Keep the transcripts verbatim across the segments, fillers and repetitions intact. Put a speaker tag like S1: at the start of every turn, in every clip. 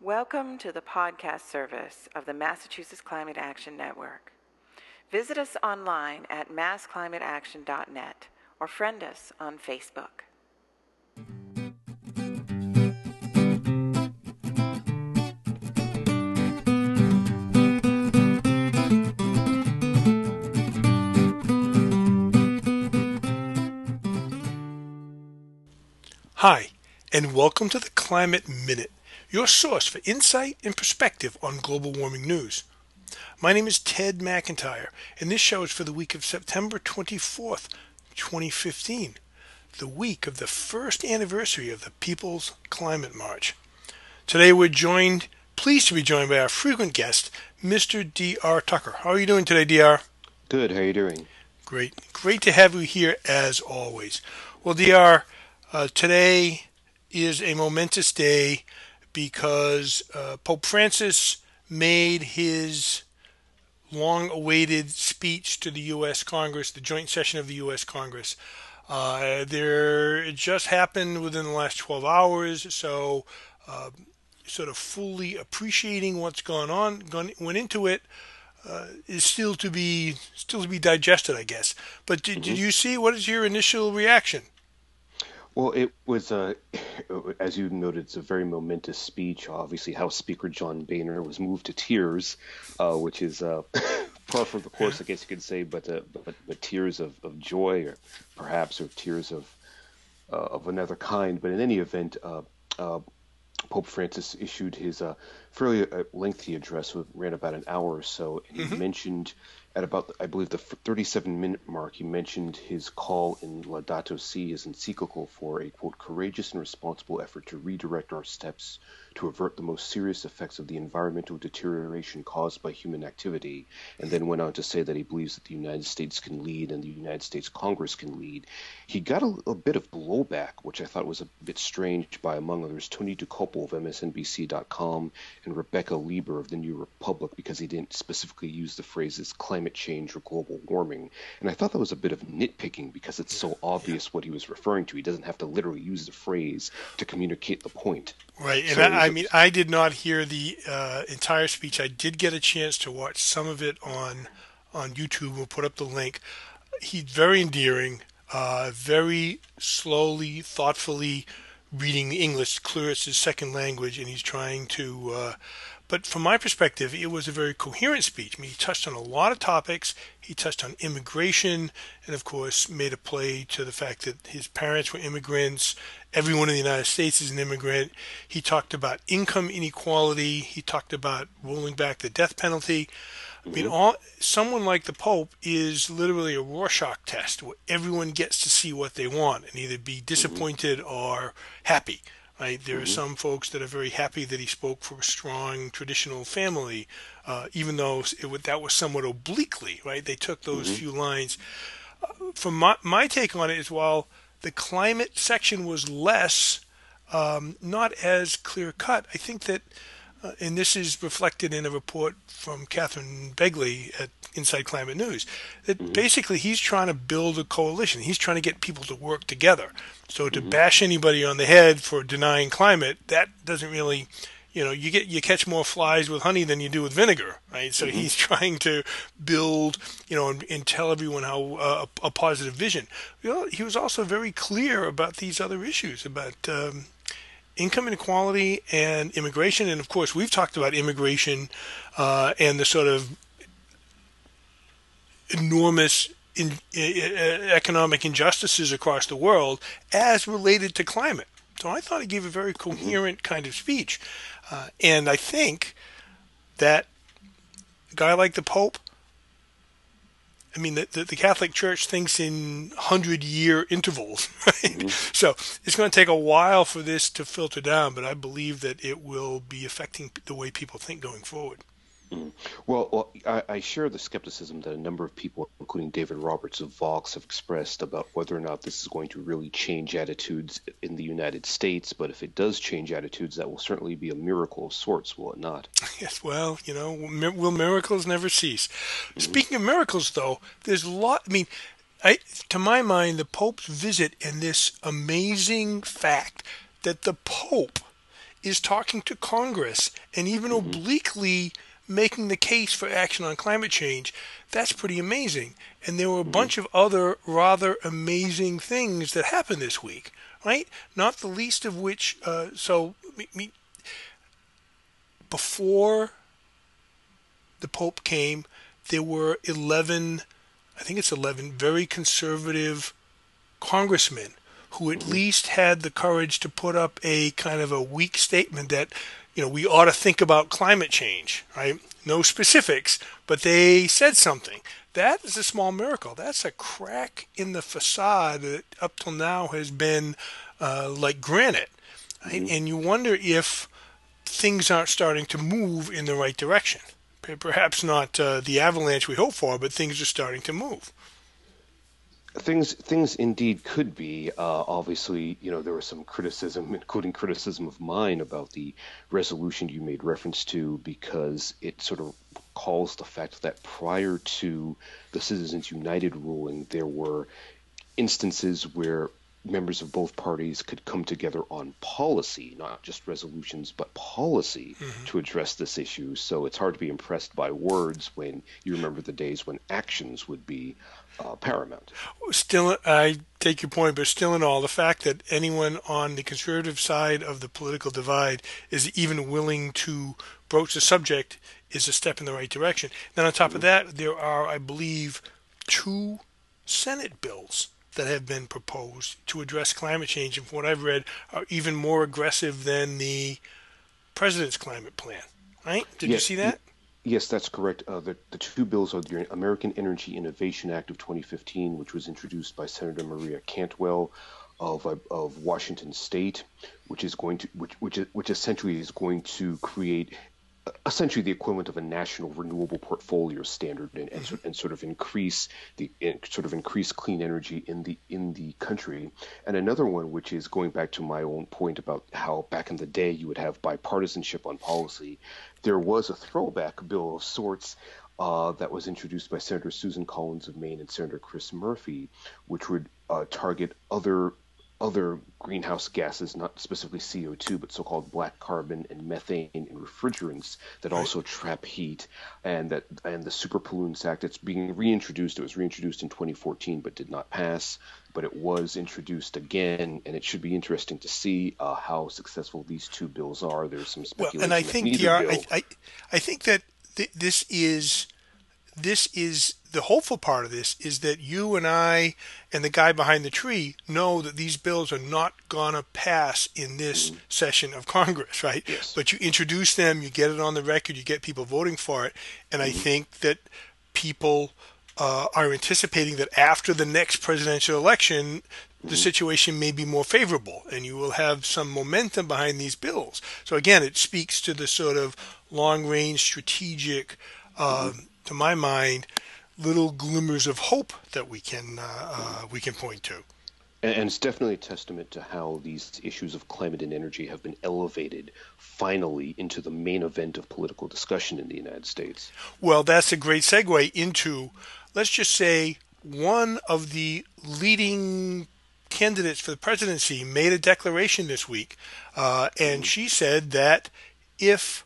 S1: Welcome to the podcast service of the Massachusetts Climate Action Network. Visit us online at mass climate action dot net or friend us on Facebook.
S2: Hi, and welcome to the Climate Minute, your source for insight and perspective on global warming news. My name is Ted McIntyre, and this show is for the week of September twenty-fourth, twenty fifteen, the week of the first anniversary of the People's Climate March. Today we're joined, pleased to be joined by our frequent guest, Mister D R Tucker. How are you doing today, D R?
S3: Good. How are you doing?
S2: Great. Great to have you here as always. Well, D R, uh, today is a momentous day because uh, Pope Francis made his long-awaited speech to the U S Congress, the joint session of the U S Congress. Uh, there, it just happened within the last twelve hours, so uh, sort of fully appreciating what's gone on, gone, went into it, uh, is still to be still to be digested, I guess. But did, mm-hmm. did you see? What is your initial reaction?
S3: Well, it was, uh, as you noted, it's a very momentous speech. Obviously, House Speaker John Boehner was moved to tears, uh, which is uh, par for the course, I guess you could say, but uh, but, but tears of, of joy, or perhaps, or tears of uh, of another kind. But in any event, uh, uh, Pope Francis issued his uh, fairly uh, lengthy address, which ran about an hour or so, and he mm-hmm. mentioned at about, I believe, the thirty-seven minute mark, he mentioned his call in Laudato Si', his encyclical, for a, quote, courageous and responsible effort to redirect our steps to avert the most serious effects of the environmental deterioration caused by human activity, and then went on to say that he believes that the United States can lead and the United States Congress can lead. He got a, a bit of blowback, which I thought was a bit strange, by, among others, Tony Dokoupil of M S N B C dot com and Rebecca Lieber of the New Republic, because he didn't specifically use the phrases climate change or global warming. And I thought that was a bit of nitpicking because it's so obvious what he was referring to. He doesn't have to literally use the phrase to communicate the point.
S2: Right, and
S3: so
S2: I, I mean, I did not hear the uh, entire speech. I did get a chance to watch some of it on on YouTube. We'll put up the link. He's very endearing, uh, very slowly, thoughtfully reading the English, clear as his second language, and he's trying to. Uh, but from my perspective, it was a very coherent speech. I mean, he touched on a lot of topics. He touched on immigration, and of course, made a play to the fact that his parents were immigrants. Everyone in the United States is an immigrant. He talked about income inequality. He talked about rolling back the death penalty. I mean, all, someone like the Pope is literally a Rorschach test where everyone gets to see what they want and either be disappointed or happy. Right? There mm-hmm. are some folks that are very happy that he spoke for a strong traditional family, uh, even though it would, that was somewhat obliquely, right? They took those mm-hmm. few lines. Uh, from my, my take on it is, while the climate section was less, um, not as clear-cut, I think that, uh, and this is reflected in a report from Catherine Begley at Inside Climate News, that mm-hmm. basically he's trying to build a coalition. He's trying to get people to work together. So to mm-hmm. bash anybody on the head for denying climate, that doesn't really, you know, you get you catch more flies with honey than you do with vinegar, right? So mm-hmm. he's trying to build, you know, and, and tell everyone how uh, a, a positive vision. You know, he was also very clear about these other issues, about um, income inequality and immigration. And of course, we've talked about immigration uh, and the sort of enormous in, uh, economic injustices across the world as related to climate. So I thought he gave a very coherent kind of speech. Uh, and I think that a guy like the Pope, I mean, the, the, the Catholic Church thinks in hundred-year intervals, right? Mm-hmm. So it's going to take a while for this to filter down, but I believe that it will be affecting the way people think going forward.
S3: Mm. Well, well I, I share the skepticism that a number of people, including David Roberts of Vox, have expressed about whether or not this is going to really change attitudes in the United States. But if it does change attitudes, that will certainly be a miracle of sorts, will it not?
S2: Yes, well, you know, will miracles never cease? Mm-hmm. Speaking of miracles, though, there's a lot, I mean, I, to my mind, the Pope's visit and this amazing fact that the Pope is talking to Congress and even
S3: Mm-hmm.
S2: obliquely making the case for action on climate change, that's pretty amazing. And there were a
S3: Mm-hmm.
S2: bunch of other rather amazing things that happened this week, right? Not the least of which, uh, so me, me, before the Pope came, there were eleven, I think it's eleven, very conservative congressmen who at
S3: Mm-hmm.
S2: least had the courage to put up a kind of a weak statement that, you know, we ought to think about climate change, right? No specifics, but they said something. That is a small miracle. That's a crack in the facade that up till now has been uh, like granite. Right?
S3: Mm-hmm.
S2: And you wonder if things aren't starting to move in the right direction. Perhaps not uh, the avalanche we hope for, but things are starting to move.
S3: Things things indeed could be. Uh, obviously, you know, there was some criticism, including criticism of mine, about the resolution you made reference to, because it sort of calls the fact that prior to the Citizens United ruling, there were instances where members of both parties could come together on policy, not just resolutions, but policy
S2: Mm-hmm.
S3: to address this issue. So it's hard to be impressed by words when you remember the days when actions would be uh, paramount.
S2: Still, I take your point, but still in all, the fact that anyone on the conservative side of the political divide is even willing to broach the subject is a step in the right direction. Then on top of that, there are, I believe, two Senate bills that have been proposed to address climate change, and from what I've read, are even more aggressive than the president's climate plan. Right? Did
S3: Yeah,
S2: you see that?
S3: yes, that's correct. Uh, the, the two bills are the American Energy Innovation Act of twenty fifteen, which was introduced by Senator Maria Cantwell of uh, of Washington State, which is going to which which which essentially is going to create essentially the equivalent of a national renewable portfolio standard, and, and,
S2: Mm-hmm.
S3: and sort of increase the sort of increase clean energy in the in the country. And another one, which is going back to my own point about how back in the day you would have bipartisanship on policy, there was a throwback bill of sorts uh, that was introduced by Senator Susan Collins of Maine and Senator Chris Murphy, which would uh, target other other greenhouse gases, not specifically C O two, but so-called black carbon and methane and refrigerants that
S2: Right.
S3: also trap heat, and that and the Super Pollutants Act. It's being reintroduced. It was reintroduced in twenty fourteen, but did not pass. But it was introduced again, and it should be interesting to see uh, how successful these two bills are. There's some
S2: Well,
S3: speculation
S2: and I
S3: that
S2: think,
S3: neither
S2: T R,
S3: bill.
S2: I, I, I think that th- this is this is the hopeful part of this is that you and I and the guy behind the tree know that these bills are not going to pass in this session of Congress, right?
S3: Yes.
S2: But you introduce them, you get it on the record, you get people voting for it, and I think that people uh, are anticipating that after the next presidential election, the situation may be more favorable, and you will have some momentum behind these bills. So again, it speaks to the sort of long-range strategic, uh, to my mind, little glimmers of hope that we can uh, uh, we can point to.
S3: And and it's definitely a testament to how these issues of climate and energy have been elevated finally into the main event of political discussion in the United States.
S2: Well, that's a great segue into, let's just say, one of the leading candidates for the presidency made a declaration this week, uh, and she said that if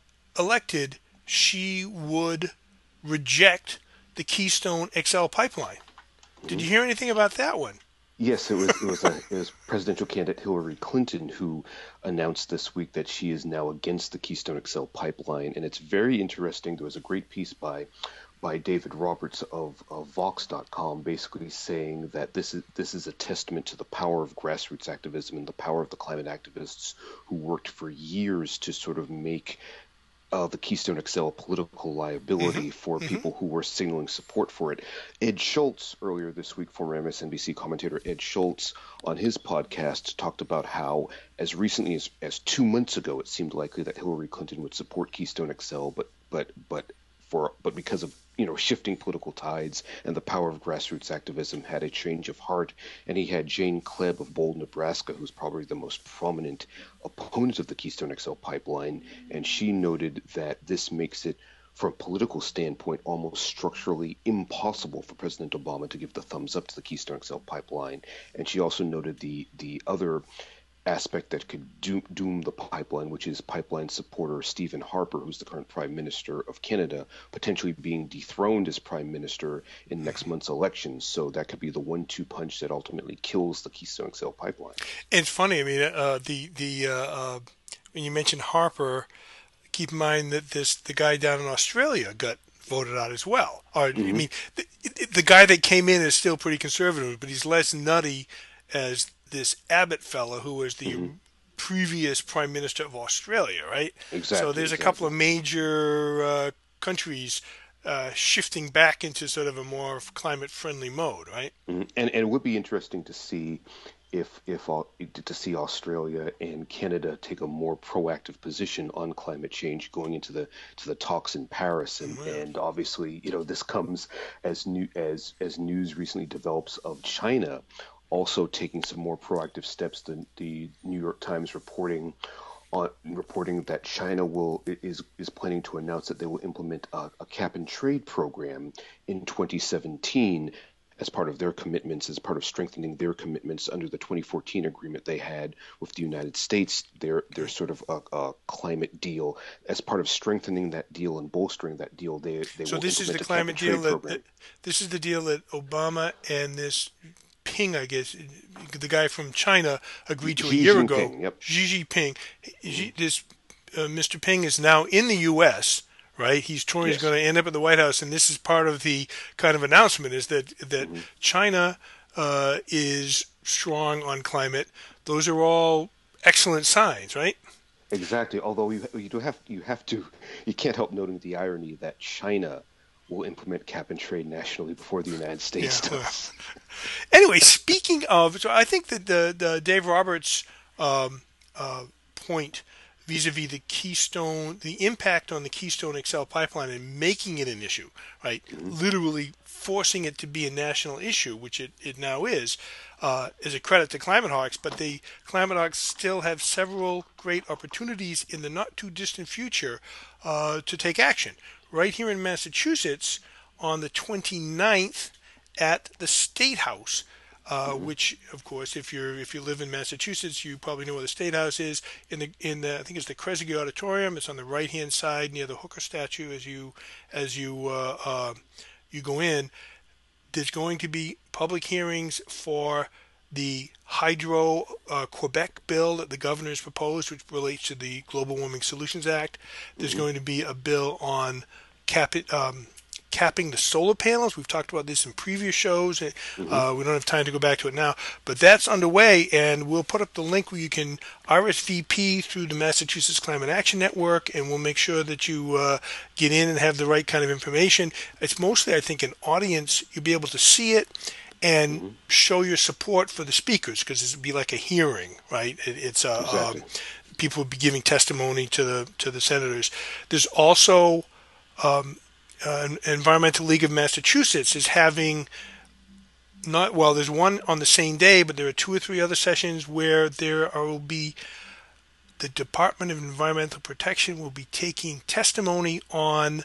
S2: elected, she would reject the Keystone X L pipeline. Did you hear anything about that one?
S3: Yes, it was it was, a, it was presidential candidate Hillary Clinton who announced this week that she is now against the Keystone X L pipeline, and it's very interesting. There was a great piece by by David Roberts of, of Vox dot com, basically saying that this is this is a testament to the power of grassroots activism and the power of the climate activists who worked for years to sort of make Uh, the Keystone X L political liability for people who were signaling support for it. Ed Schultz, earlier this week, former M S N B C commentator Ed Schultz, on his podcast talked about how as recently as, as two months ago, it seemed likely that Hillary Clinton would support Keystone X L, but but but for but because of you know shifting political tides and the power of grassroots activism, had a change of heart. And he had Jane Klebb of Bold, Nebraska, who's probably the most prominent opponent of the Keystone X L pipeline, and she noted that this makes it, from a political standpoint, almost structurally impossible for President Obama to give the thumbs up to the Keystone X L pipeline. And she also noted the the other aspect that could doom, doom the pipeline, which is pipeline supporter Stephen Harper, who's the current Prime Minister of Canada, potentially being dethroned as Prime Minister in next month's elections. So that could be the one two punch that ultimately kills the Keystone X L pipeline.
S2: And it's funny, I mean, uh, the, the, uh, uh, when you mentioned Harper, keep in mind that this, the guy down in Australia got voted out as well. Or, mm-hmm. I mean, the, the guy that came in is still pretty conservative, but he's less nutty as this Abbott fellow who was the mm-hmm. previous Prime Minister of Australia, right?
S3: Exactly.
S2: So there's
S3: exactly.
S2: a couple of major uh, countries uh, shifting back into sort of a more climate-friendly mode, right?
S3: Mm-hmm. And, and it would be interesting to see if if uh, to see Australia and Canada take a more proactive position on climate change going into the to the talks in Paris, and, mm-hmm. and obviously, you know, this comes as new as as news recently develops of China also taking some more proactive steps than the New York Times reporting on reporting that China will is is planning to announce that they will implement a, a cap and trade program in twenty seventeen as part of their commitments, as part of strengthening their commitments under the twenty fourteen agreement they had with the United States, their their sort of a, a climate deal. As part of strengthening that deal and bolstering that deal, they they
S2: so
S3: will
S2: this is the
S3: implement a
S2: climate deal that,
S3: program.
S2: that this is the deal that Obama and this Ping, I guess, the guy from China agreed to
S3: Xi
S2: a year
S3: Jinping,
S2: ago.
S3: Yep.
S2: Xi Jinping. Xi, this uh, Mister Ping is now in the U S, right? He's touring.
S3: Yes.
S2: He's going to end up at the White House, and this is part of the kind of announcement: is that that mm-hmm. China uh, is strong on climate. Those are all excellent signs, right?
S3: Exactly. Although you you do have you have to you can't help noting the irony that China will implement cap and trade nationally before the United States
S2: yeah.
S3: does.
S2: Anyway, speaking of, so I think that the, the Dave Roberts um, uh, point vis-a-vis the Keystone, the impact on the Keystone X L pipeline and making it an issue, right? Mm-hmm. Literally forcing it to be a national issue, which it, it now is, uh, is a credit to Climate Hawks. But the Climate Hawks still have several great opportunities in the not too distant future uh, to take action. Right here in Massachusetts on the twenty-ninth at the State House, uh, mm-hmm. which, of course, if you're if you live in Massachusetts, you probably know where the State House is. In the in the I think it's the Kresge Auditorium. It's on the right hand side near the Hooker statue as you as you uh, uh, you go in. There's going to be public hearings for the Hydro uh, Quebec bill that the governor has proposed, which relates to the Global Warming Solutions Act. There's mm-hmm. going to be a bill on cap it, um, capping the solar panels. We've talked about this in previous shows. Mm-hmm. Uh, we don't have time to go back to it now, but that's underway, and we'll put up the link where you can R S V P through the Massachusetts Climate Action Network, and we'll make sure that you uh, get in and have the right kind of information. It's mostly, I think, an audience. You'll be able to see it and mm-hmm. show your support for the speakers, because this would be like a hearing, right? It, it's uh,
S3: exactly.
S2: um, people would be giving testimony to the to the senators. There's also um, uh, Environmental League of Massachusetts is having not well. There's one on the same day, but there are two or three other sessions where there are, will be the Department of Environmental Protection will be taking testimony on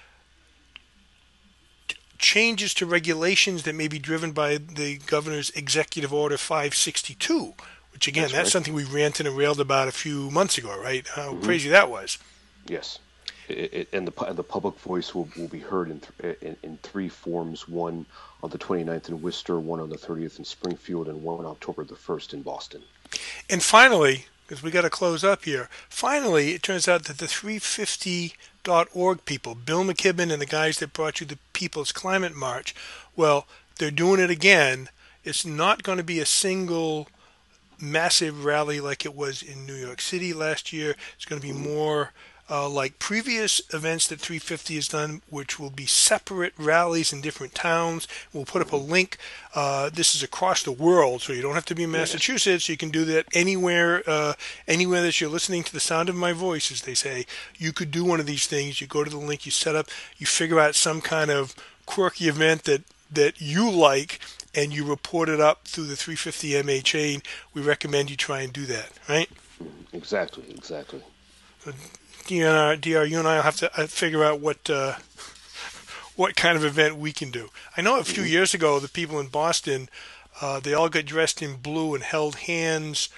S2: changes to regulations that may be driven by the governor's executive order five sixty-two, which again, that's, that's right. something we ranted and railed about a few months ago, right? How mm-hmm. crazy that was.
S3: Yes. It, it, and the the public voice will, will be heard in, th- in in three forms: one on the twenty-ninth in Worcester, one on the thirtieth in Springfield, and one on October the first in Boston.
S2: And finally, because we got to close up here, finally, it turns out that the three fifty dot org people, Bill McKibben and the guys that brought you the People's Climate March, well, they're doing it again. It's not going to be a single massive rally like it was in New York City last year. It's going to be more uh, like previous events that three fifty has done, which will be separate rallies in different towns. We'll put up a link. Uh, this is across the world, so you don't have to be in Massachusetts. You can do that anywhere, uh, anywhere that you're listening to the sound of my voice, as they say. You could do one of these things. You go to the link, you set up, you figure out some kind of quirky event that, that you like, and you report it up through the three fifty M A chain. We recommend you try and do that, right?
S3: Exactly, exactly.
S2: So, D R, D R, you and I will have to uh, figure out what uh, what kind of event we can do. I know a few mm-hmm. years ago, the people in Boston, uh, they all got dressed in blue and held hands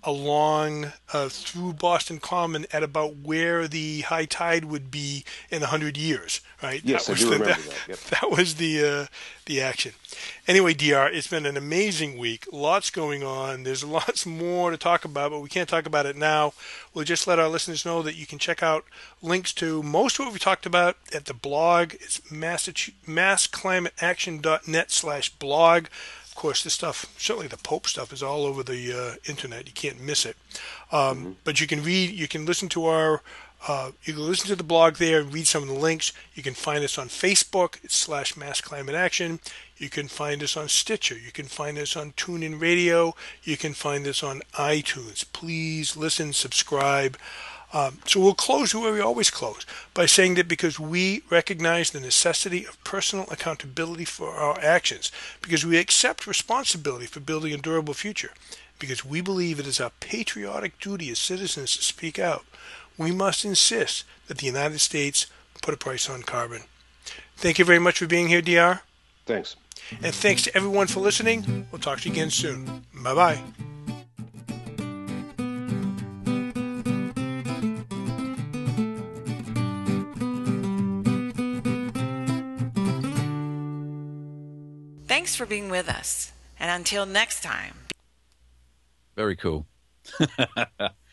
S2: along uh, through Boston Common at about where the high tide would be in a hundred years, right?
S3: Yes,
S2: that
S3: I
S2: was
S3: do
S2: the,
S3: remember
S2: that.
S3: that. Yep.
S2: That was the uh, the action. Anyway, D R, it's been an amazing week. Lots going on. There's lots more to talk about, but we can't talk about it now. We'll just let our listeners know that you can check out links to most of what we talked about at the blog. It's mass climate action dot net slash blog. Of course, this stuff, certainly the Pope stuff, is all over the uh, internet. You can't miss it. Um, mm-hmm. But you can read, you can listen to our, uh, you can listen to the blog there and read some of the links. You can find us on Facebook, it's slash Mass Climate Action. You can find us on Stitcher. You can find us on TuneIn Radio. You can find us on iTunes. Please listen, subscribe. Um, so we'll close where we always close, by saying that because we recognize the necessity of personal accountability for our actions, because we accept responsibility for building a durable future, because we believe it is our patriotic duty as citizens to speak out, we must insist that the United States put a price on carbon. Thank you very much for being here, D R.
S3: Thanks.
S2: And thanks to everyone for listening. We'll talk to you again soon. Bye-bye.
S1: Thanks for being with us. And until next time.
S4: Very cool.